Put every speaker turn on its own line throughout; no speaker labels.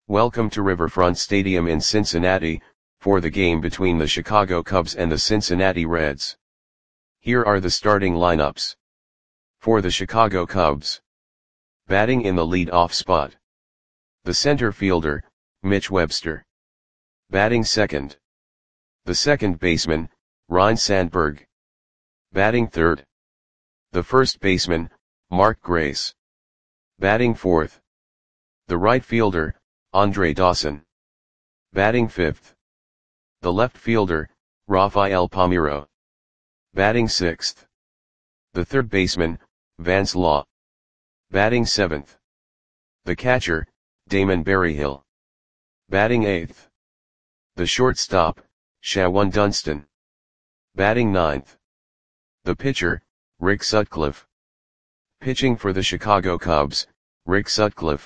Welcome to Riverfront Stadium in Cincinnati, for the game between the Chicago Cubs and the Cincinnati Reds. Here are the starting lineups. For the Chicago Cubs. Batting in the lead-off spot. The center fielder, Mitch Webster. Batting second. The second baseman, Ryne Sandberg. Batting third. The first baseman, Mark Grace. Batting fourth. The right fielder, Andre Dawson. Batting fifth. The left fielder, Rafael Palmeiro. Batting sixth. The third baseman, Vance Law. Batting seventh. The catcher, Damon Berryhill. Batting eighth. The shortstop, Shawon Dunston. Batting ninth. The pitcher, Rick Sutcliffe. Pitching for the Chicago Cubs, Rick Sutcliffe.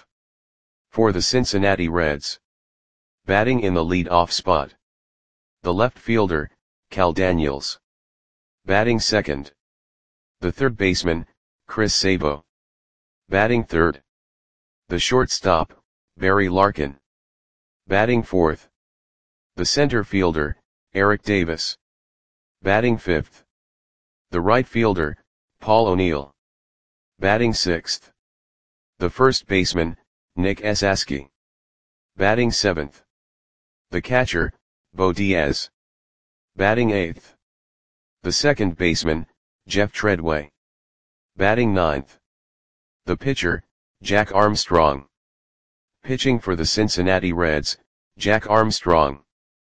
For the Cincinnati Reds. Batting in the lead-off spot. The left fielder, Cal Daniels. Batting second. The third baseman, Chris Sabo. Batting third. The shortstop, Barry Larkin. Batting fourth. The center fielder, Eric Davis. Batting fifth. The right fielder, Paul O'Neill. Batting sixth. The first baseman, Nick Esasky. Batting seventh. The catcher, Bo Diaz. Batting eighth. The second baseman, Jeff Treadway. Batting ninth. The pitcher, Jack Armstrong. Pitching for the Cincinnati Reds, Jack Armstrong.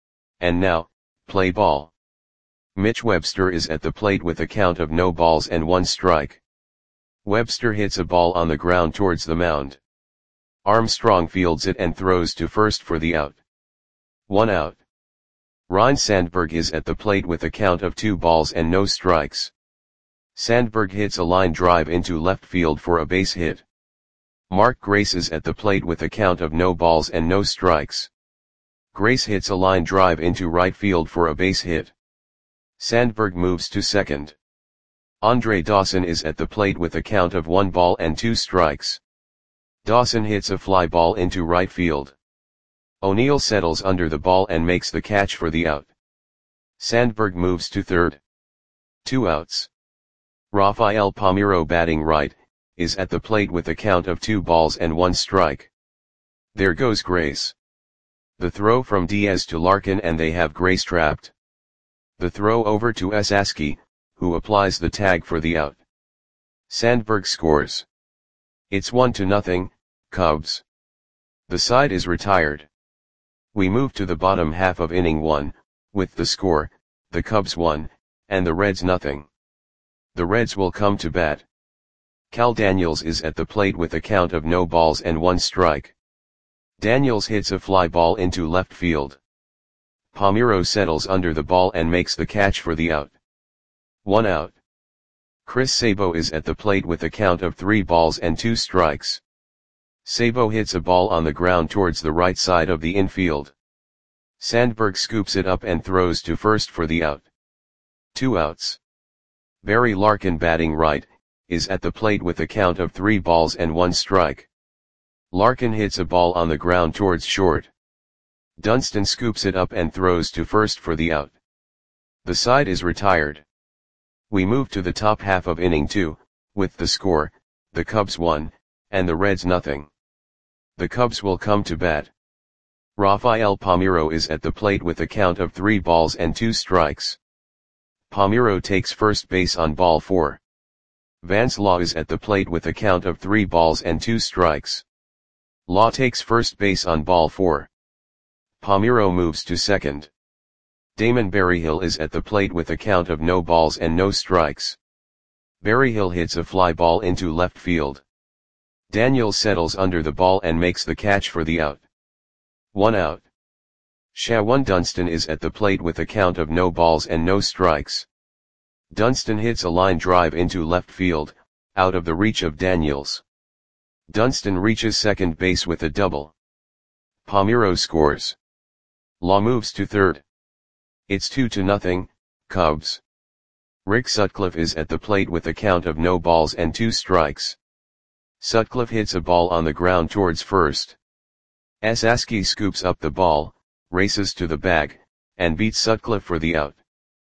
And now, play ball. Mitch Webster is at the plate with a count of no balls and one strike. Webster hits a ball on the ground towards the mound. Armstrong fields it and throws to first for the out. 1 out. Ryne Sandberg is at the plate with a count of 2 balls and no strikes. Sandberg hits a line drive into left field for a base hit. Mark Grace is at the plate with a count of no balls and no strikes. Grace hits a line drive into right field for a base hit. Sandberg moves to second. Andre Dawson is at the plate with a count of 1 ball and 2 strikes. Dawson hits a fly ball into right field. O'Neill settles under the ball and makes the catch for the out. Sandberg moves to third. 2 outs. Rafael Palmeiro, batting right, is at the plate with a count of 2 balls and 1 strike. There goes Grace. The throw from Diaz to Larkin and they have Grace trapped. The throw over to Esasky, who applies the tag for the out. Sandberg scores. It's 1-0, Cubs. The side is retired. We move to the bottom half of inning 1, with the score, the Cubs 1, and the Reds 0. The Reds will come to bat. Cal Daniels is at the plate with a count of no balls and 1 strike. Daniels hits a fly ball into left field. Palmeiro settles under the ball and makes the catch for the out. 1 out. Chris Sabo is at the plate with a count of 3 balls and 2 strikes. Sabo hits a ball on the ground towards the right side of the infield. Sandberg scoops it up and throws to first for the out. 2 outs. Barry Larkin, batting right, is at the plate with a count of 3 balls and 1 strike. Larkin hits a ball on the ground towards short. Dunston scoops it up and throws to first for the out. The side is retired. We move to the top half of inning 2, with the score, the Cubs 1, and the Reds 0. The Cubs will come to bat. Rafael Palmeiro is at the plate with a count of 3 balls and 2 strikes. Palmeiro takes first base on ball 4. Vance Law is at the plate with a count of 3 balls and 2 strikes. Law takes first base on ball 4. Palmeiro moves to second. Damon Berryhill is at the plate with a count of no balls and no strikes. Berryhill hits a fly ball into left field. Daniels settles under the ball and makes the catch for the out. 1 out. Shawon Dunston is at the plate with a count of no balls and no strikes. Dunston hits a line drive into left field, out of the reach of Daniels. Dunston reaches second base with a double. Palmeiro scores. Law moves to third. It's 2-0, Cubs. Rick Sutcliffe is at the plate with a count of no balls and 2 strikes. Sutcliffe hits a ball on the ground towards first. Esaski scoops up the ball, races to the bag, and beats Sutcliffe for the out.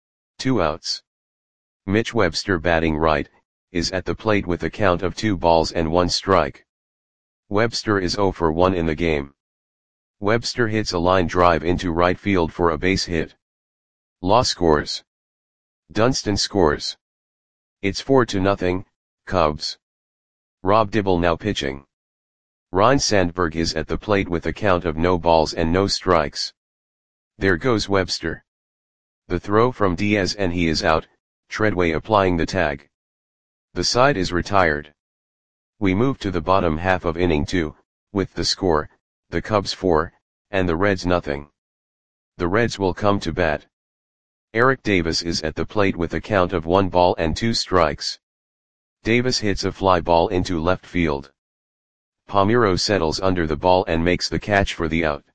2 outs. Mitch Webster, batting right, is at the plate with a count of 2 balls and 1 strike. Webster is 0 for 1 in the game. Webster hits a line drive into right field for a base hit. Law scores. Dunston scores. It's 4-0, Cubs. Rob Dibble now pitching. Ryne Sandberg is at the plate with a count of no balls and no strikes. There goes Webster. The throw from Diaz and he is out, Treadway applying the tag. The side is retired. We move to the bottom half of inning 2, with the score, the Cubs 4, and the Reds nothing. The Reds will come to bat. Eric Davis is at the plate with a count of 1 ball and 2 strikes. Davis hits a fly ball into left field. Palmeiro settles under the ball and makes the catch for the out.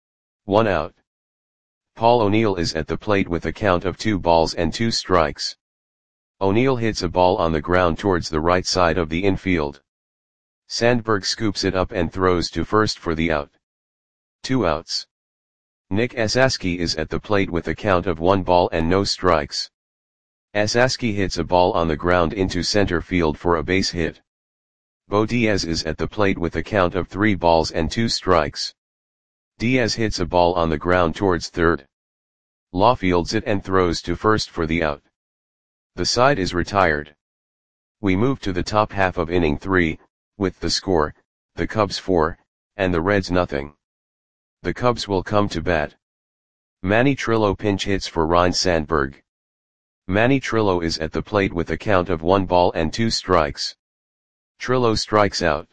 1 out. Paul O'Neill is at the plate with a count of 2 balls and 2 strikes. O'Neill hits a ball on the ground towards the right side of the infield. Sandberg scoops it up and throws to first for the out. 2 outs. Nick Esaski is at the plate with a count of 1 ball and no strikes. Esaski hits a ball on the ground into center field for a base hit. Bo Diaz is at the plate with a count of 3 balls and 2 strikes. Diaz hits a ball on the ground towards third. Law fields it and throws to first for the out. The side is retired. We move to the top half of inning 3, with the score, the Cubs 4, and the Reds nothing. The Cubs will come to bat. Manny Trillo pinch hits for Ryne Sandberg. Manny Trillo is at the plate with a count of 1 ball and 2 strikes. Trillo strikes out.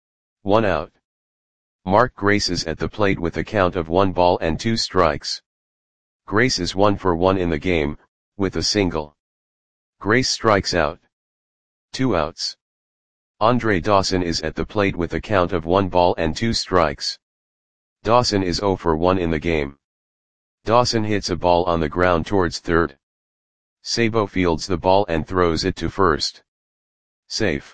1 out. Mark Grace is at the plate with a count of 1 ball and 2 strikes. Grace is 1 for 1 in the game, with a single. Grace strikes out. 2 outs. Andre Dawson is at the plate with a count of 1 ball and 2 strikes. Dawson is 0 for 1 in the game. Dawson hits a ball on the ground towards third. Sabo fields the ball and throws it to first. Safe.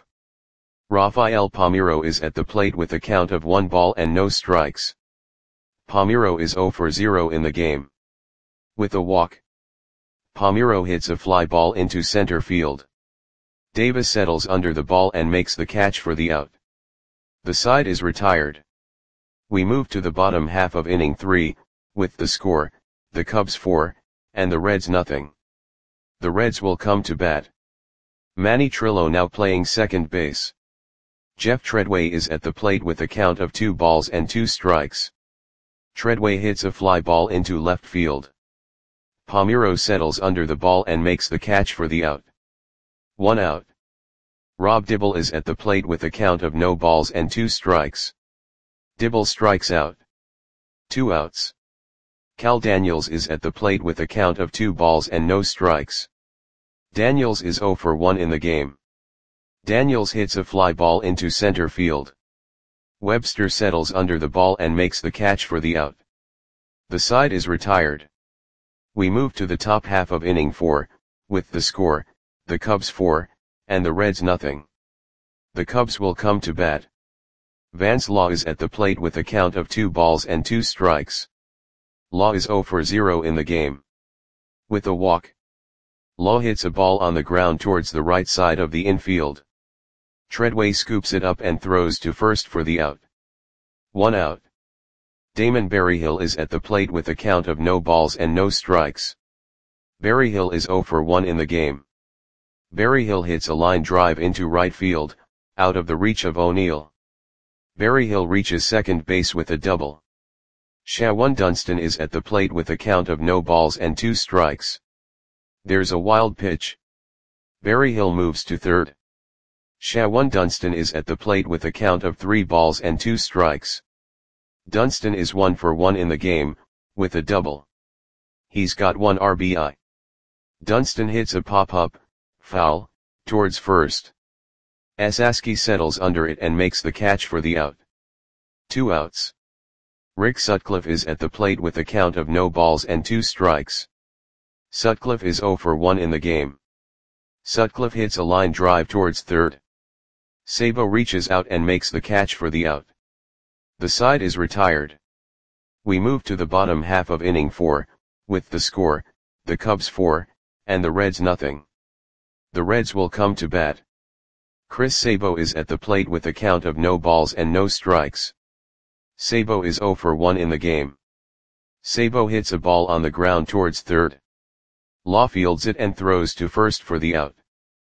Rafael Palmeiro is at the plate with a count of 1 ball and no strikes. Palmeiro is 0 for 0 in the game. With a walk. Palmeiro hits a fly ball into center field. Davis settles under the ball and makes the catch for the out. The side is retired. We move to the bottom half of inning 3, with the score, the Cubs 4, and the Reds nothing. The Reds will come to bat. Manny Trillo now playing second base. Jeff Treadway is at the plate with a count of 2 balls and 2 strikes. Treadway hits a fly ball into left field. Palmeiro settles under the ball and makes the catch for the out. 1 out. Rob Dibble is at the plate with a count of no balls and 2 strikes. Dibble strikes out. 2 outs. Cal Daniels is at the plate with a count of 2 balls and no strikes. Daniels is 0 for 1 in the game. Daniels hits a fly ball into center field. Webster settles under the ball and makes the catch for the out. The side is retired. We move to the top half of inning 4, with the score, the Cubs 4, and the Reds nothing. The Cubs will come to bat. Vance Law is at the plate with a count of 2 balls and 2 strikes. Law is 0 for 0 in the game. With a walk. Law hits a ball on the ground towards the right side of the infield. Treadway scoops it up and throws to first for the out. 1 out. Damon Berryhill is at the plate with a count of no balls and no strikes. Berryhill is 0 for 1 in the game. Berryhill hits a line drive into right field, out of the reach of O'Neill. Berryhill reaches second base with a double. Shawan Dunston is at the plate with a count of no balls and 2 strikes. There's a wild pitch. Berryhill moves to third. Shawan Dunston is at the plate with a count of 3 balls and 2 strikes. Dunston is 1 for 1 in the game, with a double. He's got 1 RBI. Dunston hits a pop-up, foul, towards first. Esaski settles under it and makes the catch for the out. 2 outs. Rick Sutcliffe is at the plate with a count of no balls and 2 strikes. Sutcliffe is 0 for 1 in the game. Sutcliffe hits a line drive towards third. Sabo reaches out and makes the catch for the out. The side is retired. We move to the bottom half of inning 4, with the score, the Cubs 4, and the Reds nothing. The Reds will come to bat. Chris Sabo is at the plate with a count of no balls and no strikes. Sabo is 0 for 1 in the game. Sabo hits a ball on the ground towards third. Law fields it and throws to first for the out.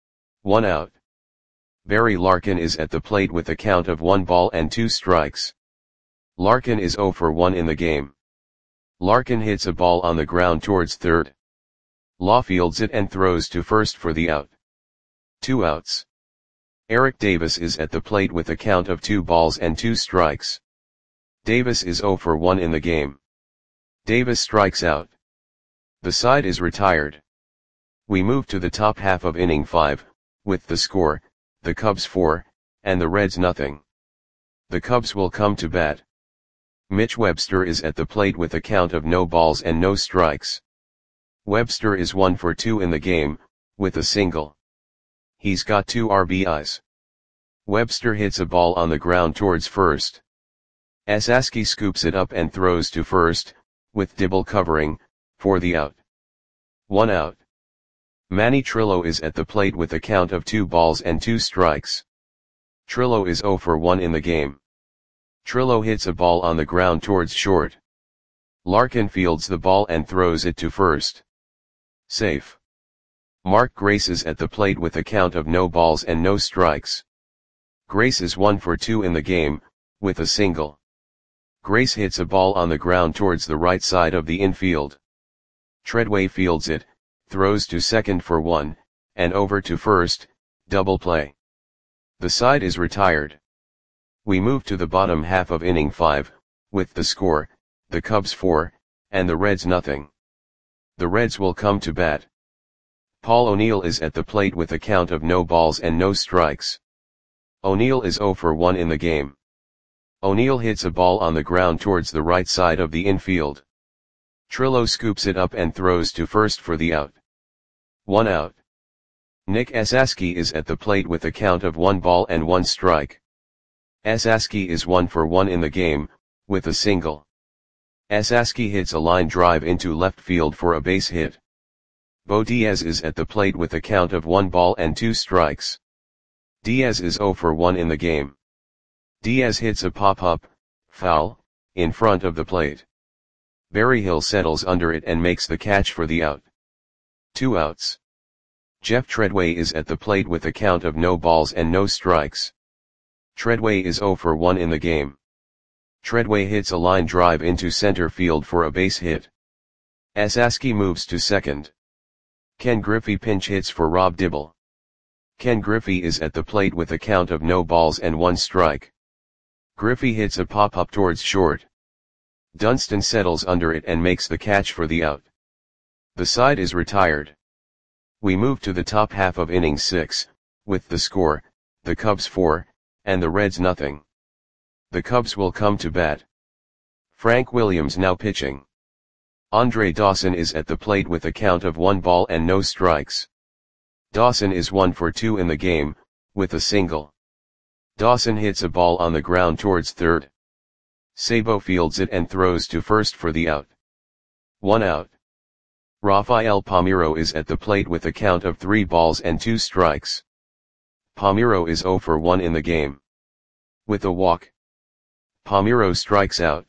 1 out. Barry Larkin is at the plate with a count of 1 ball and 2 strikes. Larkin is 0 for 1 in the game. Larkin hits a ball on the ground towards third. Law fields it and throws to first for the out. 2 outs. Eric Davis is at the plate with a count of 2 balls and 2 strikes. Davis is 0 for 1 in the game. Davis strikes out. The side is retired. We move to the top half of inning 5, with the score, the Cubs 4, and the Reds nothing. The Cubs will come to bat. Mitch Webster is at the plate with a count of no balls and no strikes. Webster is 1 for 2 in the game, with a single. He's got 2 RBIs. Webster hits a ball on the ground towards first. Esaski scoops it up and throws to first, with Dibble covering, for the out. 1 out. Manny Trillo is at the plate with a count of 2 balls and 2 strikes. Trillo is 0 for 1 in the game. Trillo hits a ball on the ground towards short. Larkin fields the ball and throws it to first. Safe. Mark Grace is at the plate with a count of no balls and no strikes. Grace is 1 for 2 in the game, with a single. Grace hits a ball on the ground towards the right side of the infield. Treadway fields it, throws to second for 1, and over to first, double play. The side is retired. We move to the bottom half of inning 5, with the score, the Cubs 4, and the Reds nothing. The Reds will come to bat. Paul O'Neill is at the plate with a count of no balls and no strikes. O'Neill is 0 for 1 in the game. O'Neill hits a ball on the ground towards the right side of the infield. Trillo scoops it up and throws to first for the out. 1 out. Nick Esaski is at the plate with a count of 1 ball and 1 strike. Esaski is 1 for 1 in the game, with a single. Esaski hits a line drive into left field for a base hit. Bo Diaz is at the plate with a count of 1 ball and 2 strikes. Diaz is 0 for 1 in the game. Diaz hits a pop-up, foul, in front of the plate. Berryhill settles under it and makes the catch for the out. 2 outs. Jeff Treadway is at the plate with a count of no balls and no strikes. Treadway is 0 for 1 in the game. Treadway hits a line drive into center field for a base hit. Esaski moves to second. Ken Griffey pinch hits for Rob Dibble. Ken Griffey is at the plate with a count of no balls and 1 strike. Griffey hits a pop-up towards short. Dunston settles under it and makes the catch for the out. The side is retired. We move to the top half of inning 6, with the score, the Cubs 4, and the Reds nothing. The Cubs will come to bat. Frank Williams now pitching. Andre Dawson is at the plate with a count of 1 ball and no strikes. Dawson is 1 for 2 in the game, with a single. Dawson hits a ball on the ground towards third. Sabo fields it and throws to first for the out. 1 out. Rafael Palmeiro is at the plate with a count of 3 balls and 2 strikes. Palmeiro is 0 for 1 in the game. With a walk. Palmeiro strikes out.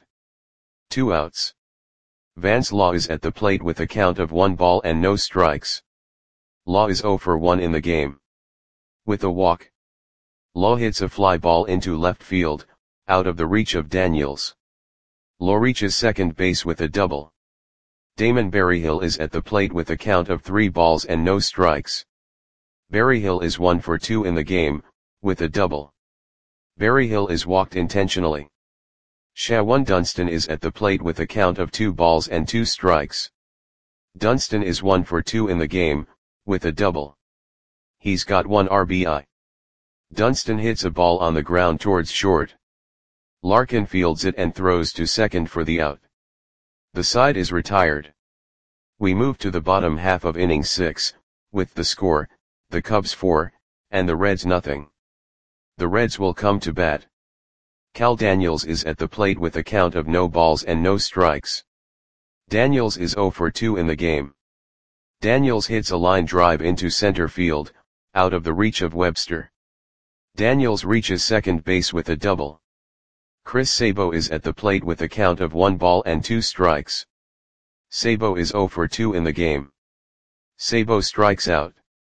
2 outs. Vance Law is at the plate with a count of 1 ball and no strikes. Law is 0 for 1 in the game. With a walk. Law hits a fly ball into left field, out of the reach of Daniels. Law reaches second base with a double. Damon Berryhill is at the plate with a count of 3 balls and no strikes. Berryhill is 1 for 2 in the game, with a double. Berryhill is walked intentionally. Shawan Dunston is at the plate with a count of 2 balls and 2 strikes. Dunston is 1 for 2 in the game, with a double. He's got 1 RBI. Dunston hits a ball on the ground towards short. Larkin fields it and throws to second for the out. The side is retired. We move to the bottom half of inning 6, with the score, the Cubs 4, and the Reds nothing. The Reds will come to bat. Cal Daniels is at the plate with a count of no balls and no strikes. Daniels is 0 for 2 in the game. Daniels hits a line drive into center field, out of the reach of Webster. Daniels reaches second base with a double. Chris Sabo is at the plate with a count of 1 ball and 2 strikes. Sabo is 0 for 2 in the game. Sabo strikes out.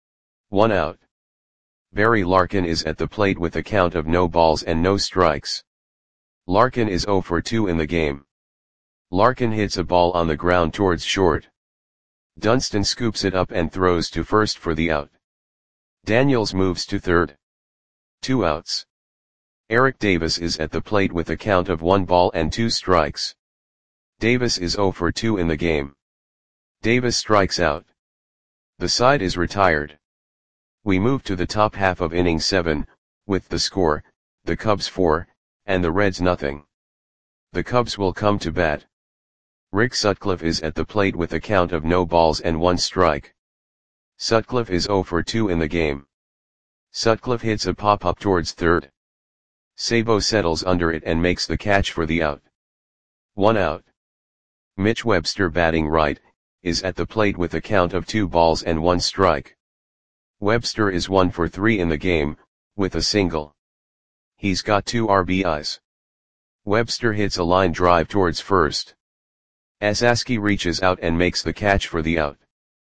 1 out. Barry Larkin is at the plate with a count of no balls and no strikes. Larkin is 0 for 2 in the game. Larkin hits a ball on the ground towards short. Dunston scoops it up and throws to first for the out. Daniels moves to third. 2 outs. Eric Davis is at the plate with a count of 1 ball and 2 strikes. Davis is 0 for 2 in the game. Davis strikes out. The side is retired. We move to the top half of inning 7, with the score, the Cubs 4, and the Reds nothing. The Cubs will come to bat. Rick Sutcliffe is at the plate with a count of no balls and 1 strike. Sutcliffe is 0 for 2 in the game. Sutcliffe hits a pop-up towards third. Sabo settles under it and makes the catch for the out. 1 out. Mitch Webster, batting right, is at the plate with a count of 2 balls and 1 strike. Webster is 1 for 3 in the game, with a single. He's got 2 RBIs. Webster hits a line drive towards first. Esaski reaches out and makes the catch for the out.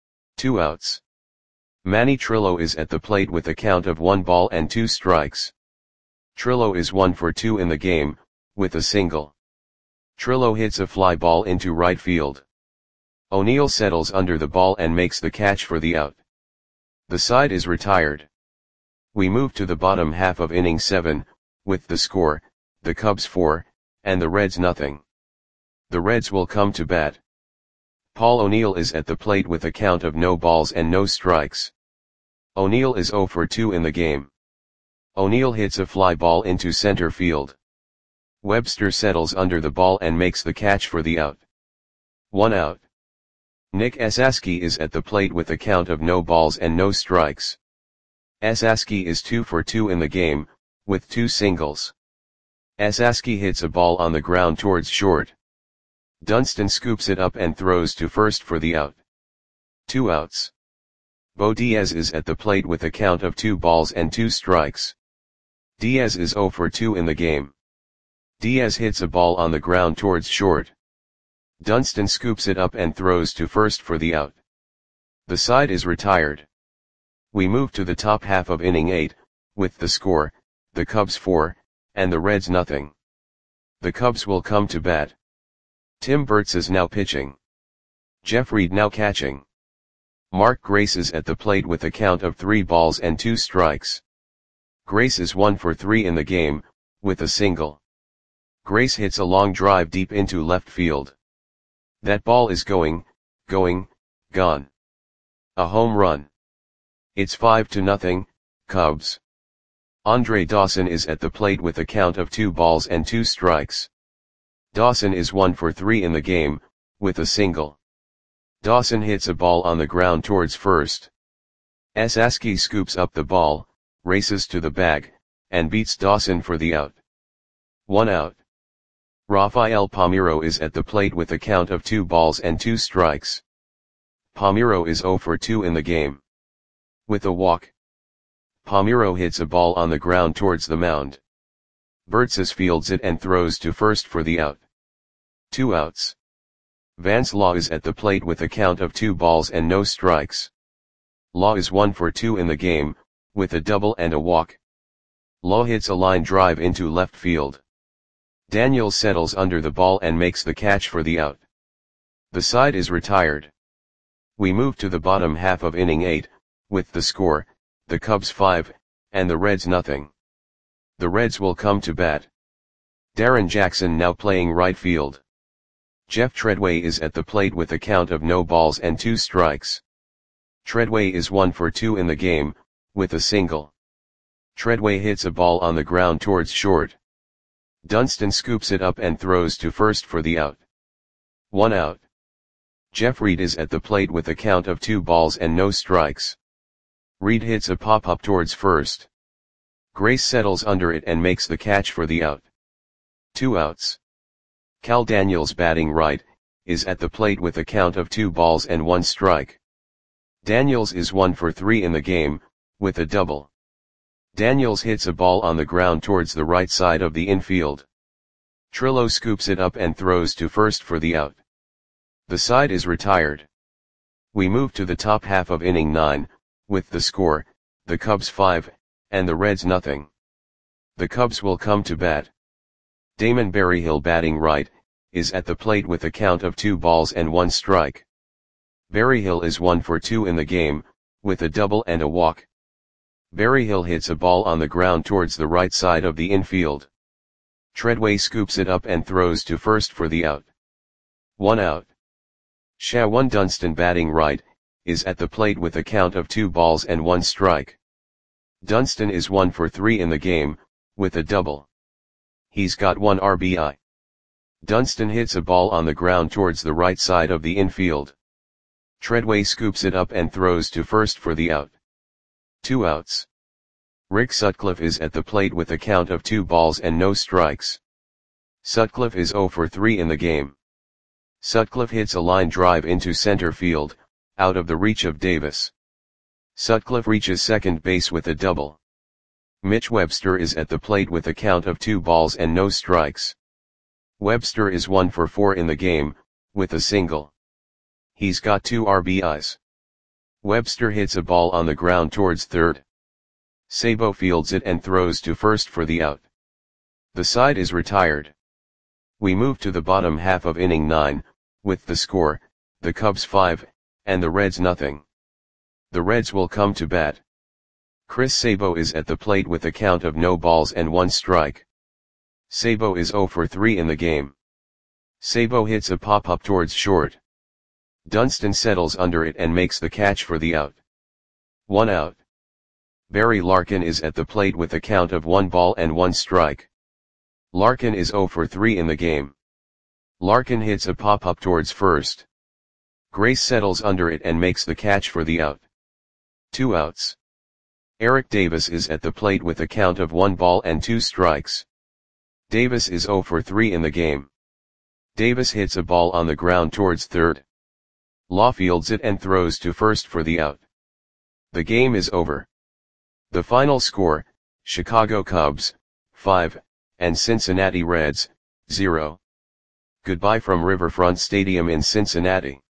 2 outs. Manny Trillo is at the plate with a count of 1 ball and 2 strikes. Trillo is 1 for 2 in the game, with a single. Trillo hits a fly ball into right field. O'Neill settles under the ball and makes the catch for the out. The side is retired. We move to the bottom half of inning 7, with the score, the Cubs 4, and the Reds nothing. The Reds will come to bat. Paul O'Neill is at the plate with a count of no balls and no strikes. O'Neill is 0 for 2 in the game. O'Neill hits a fly ball into center field. Webster settles under the ball and makes the catch for the out. 1 out. Nick Esaski is at the plate with a count of no balls and no strikes. Esaski is 2 for 2 in the game, with 2 singles. Esaski hits a ball on the ground towards short. Dunston scoops it up and throws to first for the out. 2 outs. Bo Diaz is at the plate with a count of 2 balls and 2 strikes. Diaz is 0 for 2 in the game. Diaz hits a ball on the ground towards short. Dunston scoops it up and throws to first for the out. The side is retired. We move to the top half of inning 8, with the score, the Cubs 4, and the Reds nothing. The Cubs will come to bat. Tim Burtz is now pitching. Jeff Reed now catching. Mark Grace is at the plate with a count of 3 balls and 2 strikes. Grace is 1 for 3 in the game, with a single. Grace hits a long drive deep into left field. That ball is gone. A home run. It's 5-0, Cubs. Andre Dawson is at the plate with a count of 2 balls and 2 strikes. Dawson is 1 for 3 in the game, with a single. Dawson hits a ball on the ground towards first. Esaski scoops up the ball, races to the bag, and beats Dawson for the out. 1 out. Rafael Palmeiro is at the plate with a count of 2 balls and 2 strikes. Palmeiro is 0 for 2 in the game. With a walk. Palmeiro hits a ball on the ground towards the mound. Burtz fields it and throws to first for the out. 2 outs. Vance Law is at the plate with a count of 2 balls and no strikes. Law is 1 for 2 in the game, with a double and a walk. Law hits a line drive into left field. Daniels settles under the ball and makes the catch for the out. The side is retired. We move to the bottom half of inning 8, with the score, the Cubs 5, and the Reds nothing. The Reds will come to bat. Darren Jackson now playing right field. Jeff Treadway is at the plate with a count of no balls and 2 strikes. Treadway is 1 for 2 in the game, with a single. Treadway hits a ball on the ground towards short. Dunston scoops it up and throws to first for the out. 1 out. Jeff Reed is at the plate with a count of 2 balls and no strikes. Reed hits a pop-up towards first. Grace settles under it and makes the catch for the out. 2 outs. Cal Daniels batting right, is at the plate with a count of 2 balls and 1 strike. Daniels is 1 for 3 in the game, with a double. Daniels hits a ball on the ground towards the right side of the infield. Trillo scoops it up and throws to first for the out. The side is retired. We move to the top half of inning 9, with the score, the Cubs 5, and the Reds nothing. The Cubs will come to bat. Damon Berryhill batting right, is at the plate with a count of 2 balls and 1 strike. Berryhill is 1 for 2 in the game, with a double and a walk. Berryhill hits a ball on the ground towards the right side of the infield. Treadway scoops it up and throws to first for the out. 1 out. Shawan Dunston batting right, is at the plate with a count of 2 balls and 1 strike. Dunston is 1 for 3 in the game, with a double. He's got 1 RBI. Dunston hits a ball on the ground towards the right side of the infield. Treadway scoops it up and throws to first for the out. 2 outs. Rick Sutcliffe is at the plate with a count of 2 balls and no strikes. Sutcliffe is 0 for 3 in the game. Sutcliffe hits a line drive into center field, out of the reach of Davis. Sutcliffe reaches second base with a double. Mitch Webster is at the plate with a count of 2 balls and no strikes. Webster is 1 for 4 in the game, with a single. He's got 2 RBIs. Webster hits a ball on the ground towards third. Sabo fields it and throws to first for the out. The side is retired. We move to the bottom half of inning 9, with the score, the Cubs 5, and the Reds nothing. The Reds will come to bat. Chris Sabo is at the plate with a count of no balls and 1 strike. Sabo is 0 for 3 in the game. Sabo hits a pop-up towards short. Dunston settles under it and makes the catch for the out. 1 out. Barry Larkin is at the plate with a count of 1 ball and 1 strike. Larkin is 0 for 3 in the game. Larkin hits a pop-up towards first. Grace settles under it and makes the catch for the out. 2 outs. Eric Davis is at the plate with a count of 1 ball and 2 strikes. Davis is 0 for 3 in the game. Davis hits a ball on the ground towards third. Law fields it and throws to first for the out. The game is over. The final score, Chicago Cubs, 5, and Cincinnati Reds, 0. Goodbye from Riverfront Stadium in Cincinnati.